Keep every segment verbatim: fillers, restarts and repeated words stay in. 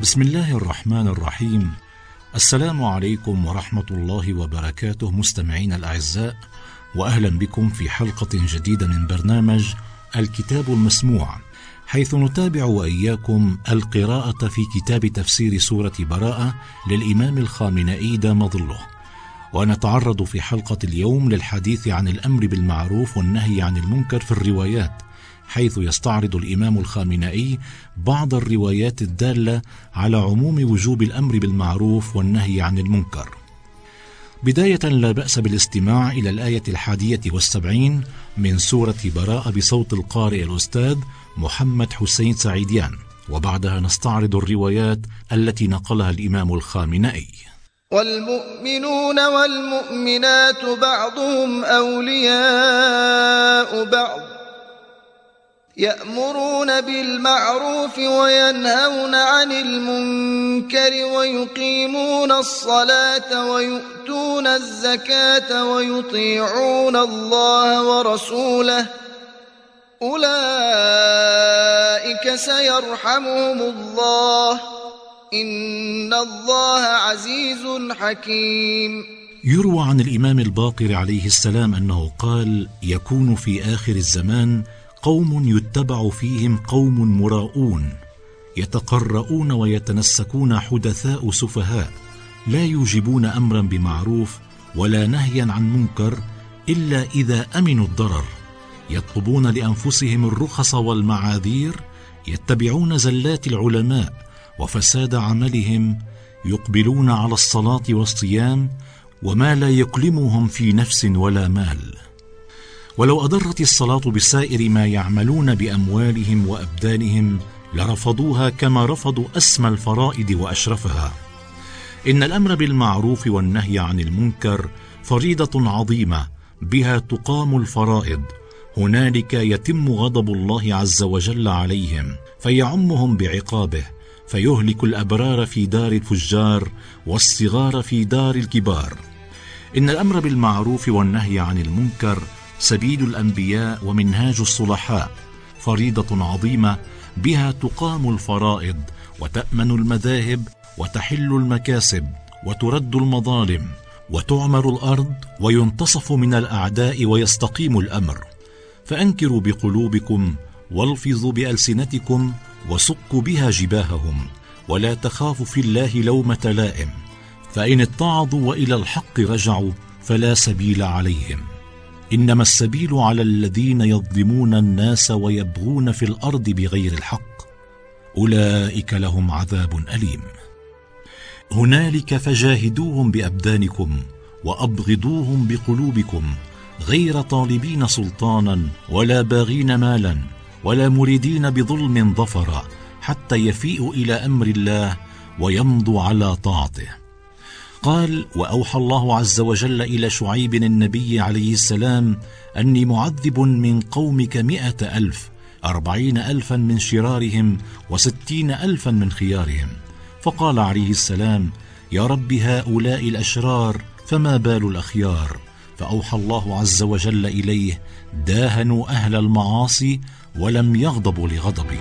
بسم الله الرحمن الرحيم. السلام عليكم ورحمة الله وبركاته مستمعين الأعزاء، وأهلا بكم في حلقة جديدة من برنامج الكتاب المسموع، حيث نتابع وإياكم القراءة في كتاب تفسير سورة براءة للإمام الخامنئي دام ظله. ونتعرض في حلقة اليوم للحديث عن الأمر بالمعروف والنهي عن المنكر في الروايات، حيث يستعرض الإمام الخامنئي بعض الروايات الدالة على عموم وجوب الأمر بالمعروف والنهي عن المنكر. بداية لا بأس بالاستماع إلى الآية الحادية والسبعين من سورة براءة بصوت القارئ الأستاذ محمد حسين سعيديان، وبعدها نستعرض الروايات التي نقلها الإمام الخامنئي. والمؤمنون والمؤمنات بعضهم أولياء بعض يأمرون بالمعروف وينهون عن المنكر ويقيمون الصلاة ويؤتون الزكاة ويطيعون الله ورسوله أولئك سيرحمهم الله إن الله عزيز حكيم. يروى عن الإمام الباقر عليه السلام أنه قال: يكون في آخر الزمان قوم يتبع فيهم قوم مراؤون يتقرؤون ويتنسكون حدثاء سفهاء، لا يوجبون أمرا بمعروف ولا نهيا عن منكر إلا إذا أمنوا الضرر، يطلبون لأنفسهم الرخص والمعاذير، يتبعون زلات العلماء وفساد عملهم، يقبلون على الصلاة والصيام وما لا يكلمهم في نفس ولا مال. ولو أضرت الصلاة بسائر ما يعملون بأموالهم وأبدانهم لرفضوها كما رفضوا أسمى الفرائض وأشرفها. إن الأمر بالمعروف والنهي عن المنكر فريضة عظيمة بها تقام الفرائض، هنالك يتم غضب الله عز وجل عليهم فيعمهم بعقابه، فيهلك الأبرار في دار الفجار والصغار في دار الكبار. إن الأمر بالمعروف والنهي عن المنكر سبيل الأنبياء ومنهاج الصلحاء، فريضة عظيمة بها تقام الفرائض وتأمن المذاهب وتحل المكاسب وترد المظالم وتعمر الأرض وينتصف من الأعداء ويستقيم الأمر. فأنكروا بقلوبكم والفظوا بألسنتكم وسقوا بها جباههم، ولا تخافوا في الله لومة لائم، فإن اتعظوا وإلى الحق رجعوا فلا سبيل عليهم، إنما السبيل على الذين يظلمون الناس ويبغون في الأرض بغير الحق، أولئك لهم عذاب أليم. هنالك فجاهدوهم بأبدانكم وأبغضوهم بقلوبكم، غير طالبين سلطانا ولا باغين مالا ولا مريدين بظلم ظفرا، حتى يفيئوا إلى أمر الله ويمضوا على طاعته. قال: وأوحى الله عز وجل إلى شعيب النبي عليه السلام: أني معذب من قومك مئة ألف، أربعين ألفا من شرارهم وستين ألفا من خيارهم. فقال عليه السلام: يا رب هؤلاء الأشرار فما بال الأخيار؟ فأوحى الله عز وجل إليه: داهنوا أهل المعاصي ولم يغضبوا لغضبي.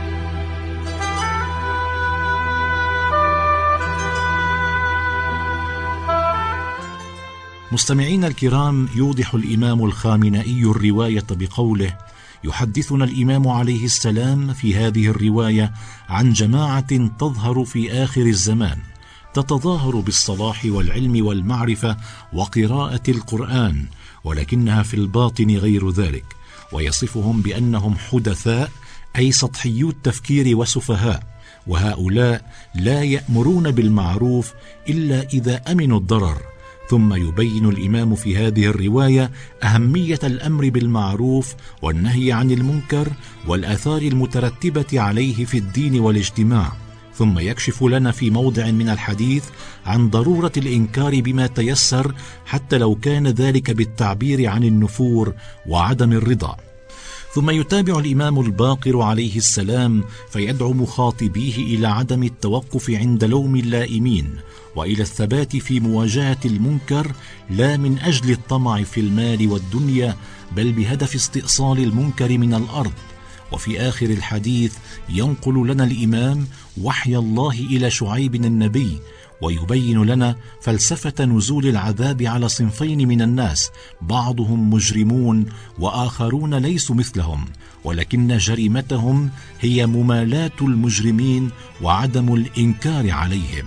مستمعين الكرام، يوضح الإمام الخامنئي الرواية بقوله: يحدثنا الإمام عليه السلام في هذه الرواية عن جماعة تظهر في آخر الزمان، تتظاهر بالصلاح والعلم والمعرفة وقراءة القرآن، ولكنها في الباطن غير ذلك، ويصفهم بأنهم حدثاء أي سطحيو التفكير وسفهاء، وهؤلاء لا يأمرون بالمعروف إلا إذا أمنوا الضرر. ثم يبين الإمام في هذه الرواية أهمية الأمر بالمعروف والنهي عن المنكر والآثار المترتبة عليه في الدين والاجتماع، ثم يكشف لنا في موضع من الحديث عن ضرورة الإنكار بما تيسر، حتى لو كان ذلك بالتعبير عن النفور وعدم الرضا. ثم يتابع الإمام الباقر عليه السلام فيدعو مخاطبيه إلى عدم التوقف عند لوم اللائمين، وإلى الثبات في مواجهة المنكر، لا من أجل الطمع في المال والدنيا، بل بهدف استئصال المنكر من الأرض، وفي آخر الحديث ينقل لنا الإمام وحي الله إلى شعيب النبي، ويبين لنا فلسفة نزول العذاب على صنفين من الناس، بعضهم مجرمون وآخرون ليسوا مثلهم، ولكن جريمتهم هي ممالاة المجرمين وعدم الإنكار عليهم.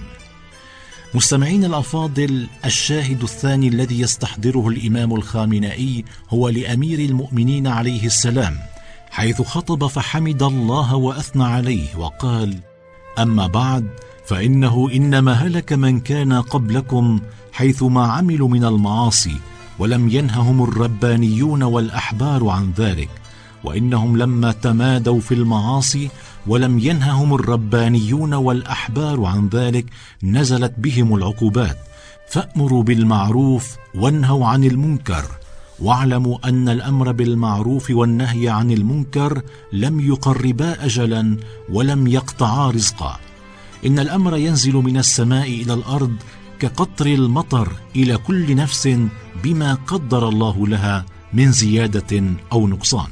مستمعين الأفاضل، الشاهد الثاني الذي يستحضره الإمام الخامنئي هو لأمير المؤمنين عليه السلام، حيث خطب فحمد الله وأثنى عليه وقال: أما بعد، فإنه إنما هلك من كان قبلكم حيثما عملوا من المعاصي، ولم ينههم الربانيون والأحبار عن ذلك، وإنهم لما تمادوا في المعاصي ولم ينههم الربانيون والأحبار عن ذلك نزلت بهم العقوبات، فأمروا بالمعروف وانهوا عن المنكر، واعلموا أن الأمر بالمعروف والنهي عن المنكر لم يقربا أجلا ولم يقطعا رزقا. إن الأمر ينزل من السماء إلى الأرض كقطر المطر إلى كل نفس بما قدر الله لها من زيادة أو نقصان.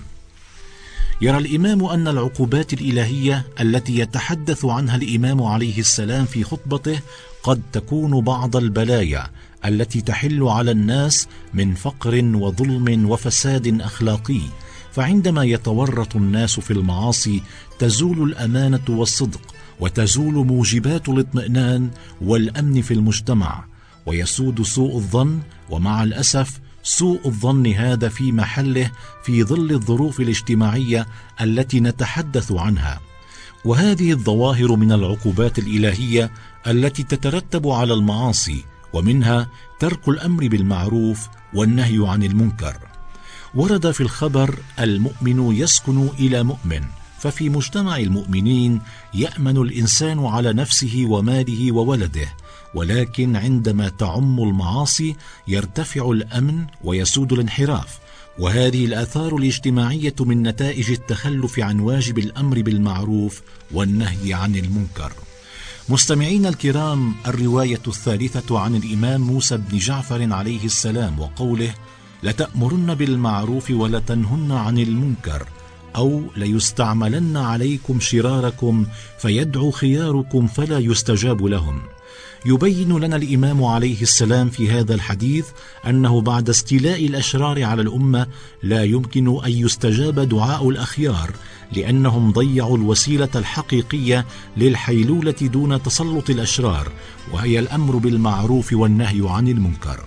يرى الإمام أن العقوبات الإلهية التي يتحدث عنها الإمام عليه السلام في خطبته قد تكون بعض البلايا التي تحل على الناس من فقر وظلم وفساد أخلاقي، فعندما يتورط الناس في المعاصي تزول الأمانة والصدق، وتزول موجبات الاطمئنان والأمن في المجتمع، ويسود سوء الظن. ومع الأسف سوء الظن هذا في محله في ظل الظروف الاجتماعية التي نتحدث عنها. وهذه الظواهر من العقوبات الإلهية التي تترتب على المعاصي، ومنها ترك الأمر بالمعروف والنهي عن المنكر. ورد في الخبر: المؤمن يسكن إلى مؤمن، ففي مجتمع المؤمنين يأمن الإنسان على نفسه وماله وولده، ولكن عندما تعم المعاصي يرتفع الأمن ويسود الانحراف. وهذه الآثار الاجتماعية من نتائج التخلف عن واجب الأمر بالمعروف والنهي عن المنكر. مستمعين الكرام، الرواية الثالثة عن الإمام موسى بن جعفر عليه السلام وقوله: لتأمرن بالمعروف ولتنهن عن المنكر، أو ليستعملن عليكم شراركم فيدعو خياركم فلا يستجاب لهم. يبين لنا الإمام عليه السلام في هذا الحديث أنه بعد استيلاء الأشرار على الأمة لا يمكن أن يستجاب دعاء الأخيار، لأنهم ضيعوا الوسيلة الحقيقية للحيلولة دون تسلط الأشرار، وهي الأمر بالمعروف والنهي عن المنكر.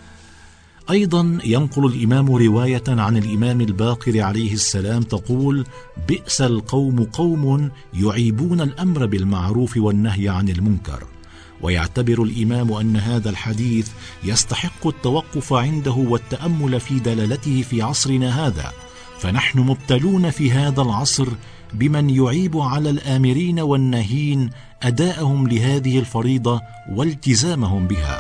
أيضا ينقل الإمام رواية عن الإمام الباقر عليه السلام تقول: بئس القوم قوم يعيبون الأمر بالمعروف والنهي عن المنكر. ويعتبر الإمام أن هذا الحديث يستحق التوقف عنده والتأمل في دلالته في عصرنا هذا، فنحن مبتلون في هذا العصر بمن يعيب على الآمرين والناهين أداءهم لهذه الفريضة والتزامهم بها.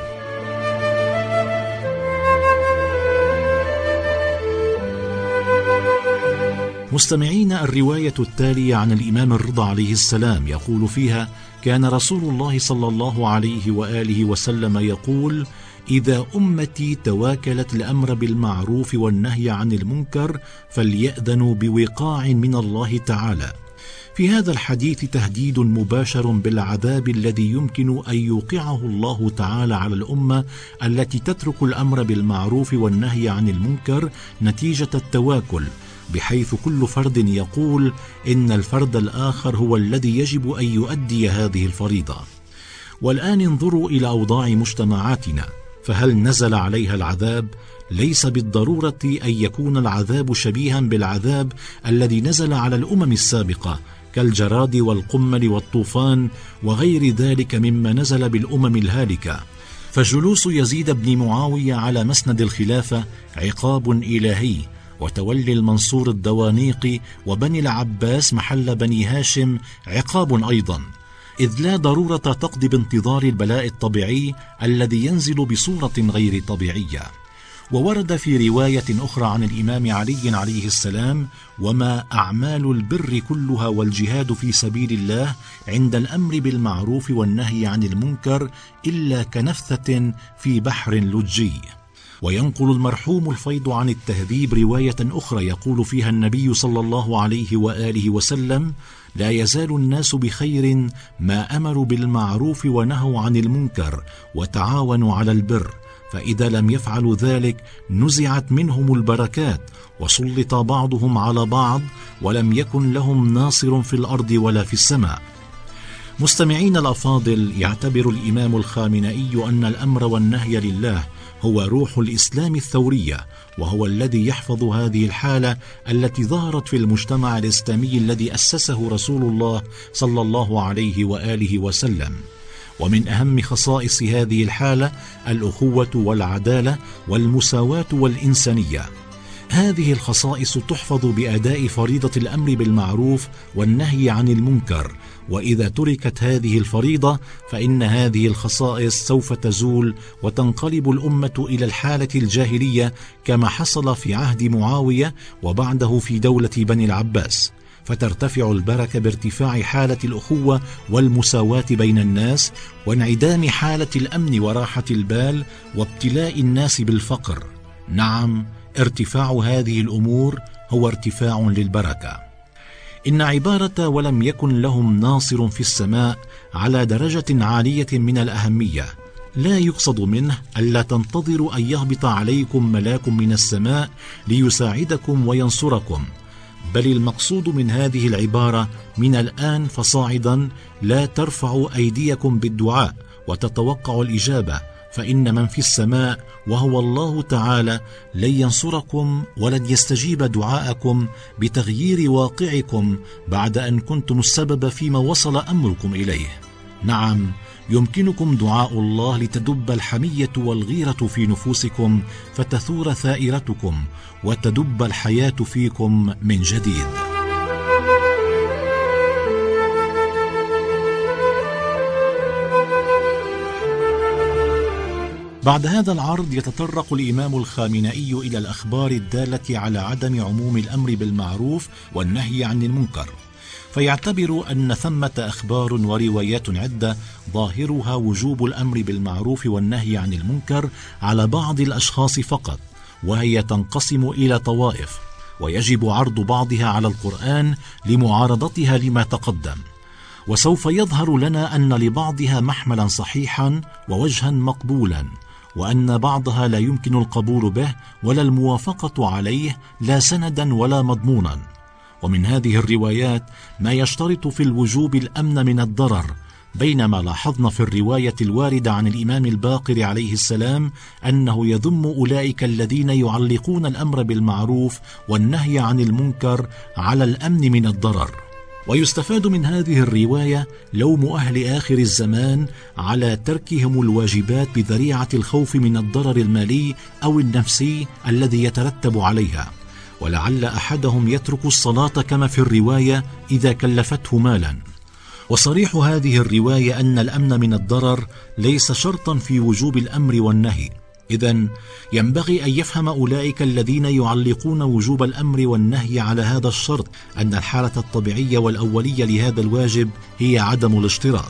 مستمعين، الرواية التالية عن الإمام الرضا عليه السلام يقول فيها: كان رسول الله صلى الله عليه وآله وسلم يقول: إذا أمتي تواكلت الأمر بالمعروف والنهي عن المنكر فليأذنوا بوقاع من الله تعالى. في هذا الحديث تهديد مباشر بالعذاب الذي يمكن أن يوقعه الله تعالى على الأمة التي تترك الأمر بالمعروف والنهي عن المنكر نتيجة التواكل، بحيث كل فرد يقول إن الفرد الآخر هو الذي يجب أن يؤدي هذه الفريضة. والآن انظروا إلى أوضاع مجتمعاتنا، فهل نزل عليها العذاب؟ ليس بالضرورة أن يكون العذاب شبيها بالعذاب الذي نزل على الأمم السابقة كالجراد والقمل والطوفان وغير ذلك مما نزل بالأمم الهالكة. فجلوس يزيد بن معاوية على مسند الخلافة عقاب إلهي، وتولي المنصور الدوانيقي وبني العباس محل بني هاشم عقاب أيضا، إذ لا ضرورة تقضي بانتظار البلاء الطبيعي الذي ينزل بصورة غير طبيعية. وورد في رواية أخرى عن الإمام علي عليه السلام: وما أعمال البر كلها والجهاد في سبيل الله عند الأمر بالمعروف والنهي عن المنكر إلا كنفثة في بحر لجي. وينقل المرحوم الفيض عن التهذيب رواية أخرى يقول فيها النبي صلى الله عليه وآله وسلم: لا يزال الناس بخير ما أمروا بالمعروف ونهوا عن المنكر وتعاونوا على البر، فإذا لم يفعلوا ذلك نزعت منهم البركات وسلط بعضهم على بعض ولم يكن لهم ناصر في الأرض ولا في السماء. مستمعين الأفاضل، يعتبر الإمام الخامنئي أن الأمر والنهي لله هو روح الإسلام الثورية، وهو الذي يحفظ هذه الحالة التي ظهرت في المجتمع الإسلامي الذي أسسه رسول الله صلى الله عليه وآله وسلم. ومن أهم خصائص هذه الحالة الأخوة والعدالة والمساواة والإنسانية. هذه الخصائص تحفظ بأداء فريضة الأمر بالمعروف والنهي عن المنكر، وإذا تركت هذه الفريضة فإن هذه الخصائص سوف تزول وتنقلب الأمة إلى الحالة الجاهلية كما حصل في عهد معاوية وبعده في دولة بني العباس، فترتفع البركة بارتفاع حالة الأخوة والمساواة بين الناس وانعدام حالة الأمن وراحة البال وابتلاء الناس بالفقر. نعم، ارتفاع هذه الأمور هو ارتفاع للبركة. إن عبارة ولم يكن لهم ناصر في السماء على درجة عالية من الأهمية، لا يقصد منه ألا تنتظروا أن يهبط عليكم ملاك من السماء ليساعدكم وينصركم، بل المقصود من هذه العبارة من الآن فصاعدا لا ترفعوا أيديكم بالدعاء وتتوقعوا الإجابة، فإن من في السماء وهو الله تعالى لن ينصركم ولن يستجيب دعاءكم بتغيير واقعكم بعد أن كنتم السبب فيما وصل أمركم إليه. نعم، يمكنكم دعاء الله لتدب الحمية والغيرة في نفوسكم فتثور ثائرتكم وتدب الحياة فيكم من جديد. بعد هذا العرض يتطرق الإمام الخامنئي إلى الأخبار الدالة على عدم عموم الأمر بالمعروف والنهي عن المنكر، فيعتبر أن ثمة أخبار وروايات عدة ظاهرها وجوب الأمر بالمعروف والنهي عن المنكر على بعض الأشخاص فقط، وهي تنقسم إلى طوائف، ويجب عرض بعضها على القرآن لمعارضتها لما تقدم. وسوف يظهر لنا أن لبعضها محملا صحيحا ووجها مقبولا، وأن بعضها لا يمكن القبول به ولا الموافقة عليه لا سندا ولا مضمونا. ومن هذه الروايات ما يشترط في الوجوب الأمن من الضرر، بينما لاحظنا في الرواية الواردة عن الإمام الباقر عليه السلام أنه يذم أولئك الذين يعلقون الأمر بالمعروف والنهي عن المنكر على الأمن من الضرر. ويستفاد من هذه الرواية لوم أهل آخر الزمان على تركهم الواجبات بذريعة الخوف من الضرر المالي أو النفسي الذي يترتب عليها، ولعل أحدهم يترك الصلاة كما في الرواية إذا كلفته مالا. وصريح هذه الرواية أن الأمن من الضرر ليس شرطا في وجوب الأمر والنهي. إذن ينبغي أن يفهم أولئك الذين يعلقون وجوب الأمر والنهي على هذا الشرط أن الحالة الطبيعية والأولية لهذا الواجب هي عدم الاشتراط.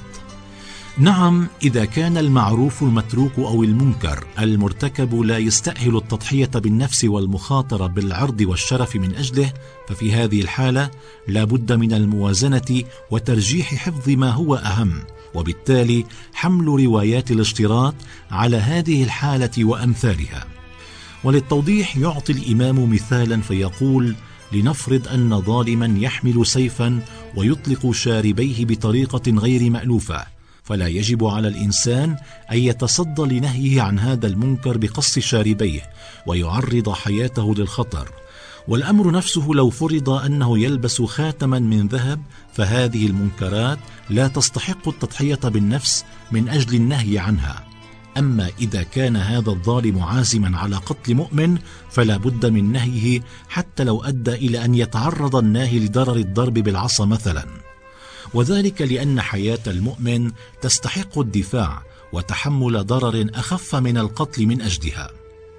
نعم، إذا كان المعروف المتروك أو المنكر المرتكب لا يستأهل التضحية بالنفس والمخاطرة بالعرض والشرف من أجله، ففي هذه الحالة لا بد من الموازنة وترجيح حفظ ما هو أهم، وبالتالي حمل روايات الاشتراط على هذه الحالة وأمثالها. وللتوضيح يعطي الإمام مثالا فيقول: لنفرض أن ظالما يحمل سيفا ويطلق شاربيه بطريقة غير مألوفة، فلا يجب على الإنسان أن يتصدى لنهيه عن هذا المنكر بقص شاربيه ويعرض حياته للخطر. والأمر نفسه لو فرض أنه يلبس خاتما من ذهب، فهذه المنكرات لا تستحق التضحية بالنفس من أجل النهي عنها. أما إذا كان هذا الظالم عازما على قتل مؤمن فلا بد من نهيه حتى لو أدى إلى أن يتعرض الناهي لضرر الضرب بالعصا مثلا، وذلك لأن حياة المؤمن تستحق الدفاع وتحمل ضرر أخف من القتل من أجلها.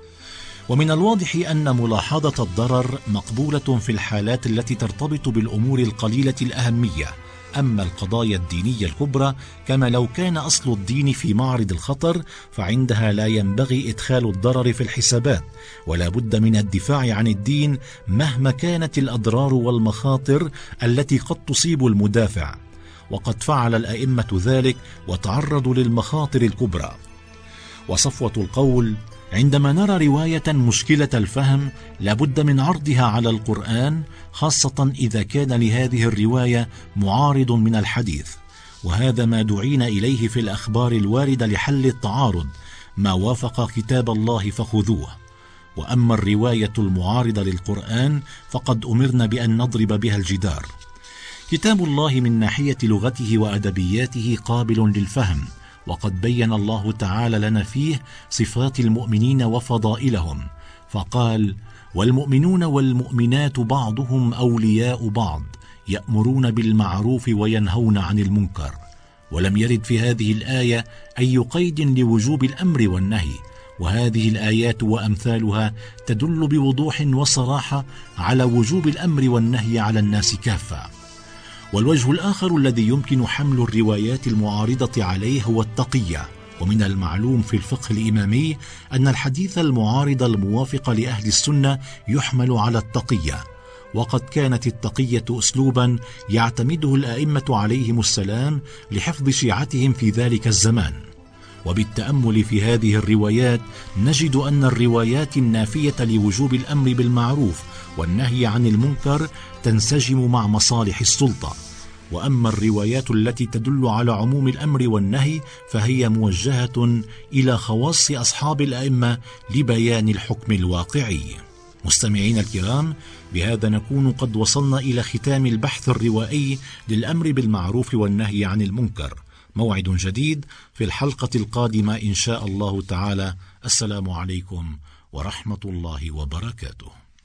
ومن الواضح أن ملاحظة الضرر مقبولة في الحالات التي ترتبط بالأمور القليلة الأهمية، أما القضايا الدينية الكبرى كما لو كان أصل الدين في معرض الخطر فعندها لا ينبغي إدخال الضرر في الحسابات، ولا بد من الدفاع عن الدين مهما كانت الأضرار والمخاطر التي قد تصيب المدافع، وقد فعل الأئمة ذلك وتعرضوا للمخاطر الكبرى. وصفوة القول: عندما نرى رواية مشكلة الفهم لابد من عرضها على القرآن، خاصة إذا كان لهذه الرواية معارض من الحديث، وهذا ما دعينا إليه في الأخبار الواردة لحل التعارض، ما وافق كتاب الله فخذوه. وأما الرواية المعارضة للقرآن فقد أمرنا بأن نضرب بها الجدار. كتاب الله من ناحية لغته وأدبياته قابل للفهم، وقد بين الله تعالى لنا فيه صفات المؤمنين وفضائلهم، فقال: والمؤمنون والمؤمنات بعضهم أولياء بعض يأمرون بالمعروف وينهون عن المنكر. ولم يرد في هذه الآية أي قيد لوجوب الأمر والنهي، وهذه الآيات وأمثالها تدل بوضوح وصراحة على وجوب الأمر والنهي على الناس كافة. والوجه الآخر الذي يمكن حمل الروايات المعارضة عليه هو التقية. ومن المعلوم في الفقه الإمامي أن الحديث المعارض الموافق لأهل السنة يحمل على التقية، وقد كانت التقية أسلوبا يعتمده الأئمة عليهم السلام لحفظ شيعتهم في ذلك الزمان. وبالتأمل في هذه الروايات نجد أن الروايات النافية لوجوب الأمر بالمعروف والنهي عن المنكر تنسجم مع مصالح السلطة، وأما الروايات التي تدل على عموم الأمر والنهي فهي موجهة إلى خواص أصحاب الأئمة لبيان الحكم الواقعي. مستمعين الكرام، بهذا نكون قد وصلنا إلى ختام البحث الروائي للأمر بالمعروف والنهي عن المنكر. موعد جديد في الحلقة القادمة إن شاء الله تعالى. السلام عليكم ورحمة الله وبركاته.